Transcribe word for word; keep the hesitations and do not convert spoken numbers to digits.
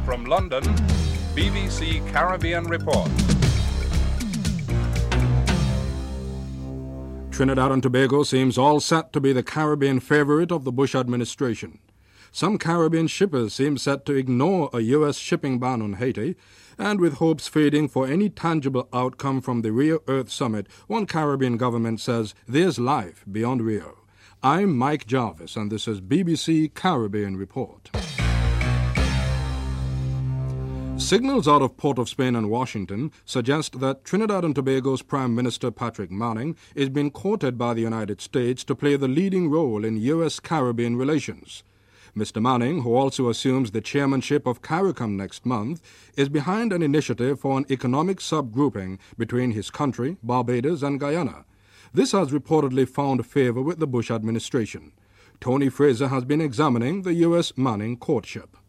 From London, B B C Caribbean Report. Trinidad and Tobago seems all set to be the Caribbean favorite of the Bush administration. Some Caribbean shippers seem set to ignore a U S shipping ban on Haiti, and with hopes fading for any tangible outcome from the Rio Earth Summit, one Caribbean government says there's life beyond Rio. I'm Mike Jarvis, and this is B B C Caribbean Report. Signals out of Port of Spain and Washington suggest that Trinidad and Tobago's Prime Minister Patrick Manning is being courted by the United States to play the leading role in U S-Caribbean relations. Mister Manning, who also assumes the chairmanship of CARICOM next month, is behind an initiative for an economic subgrouping between his country, Barbados, and Guyana. This has reportedly found favor with the Bush administration. Tony Fraser has been examining the U S Manning courtship.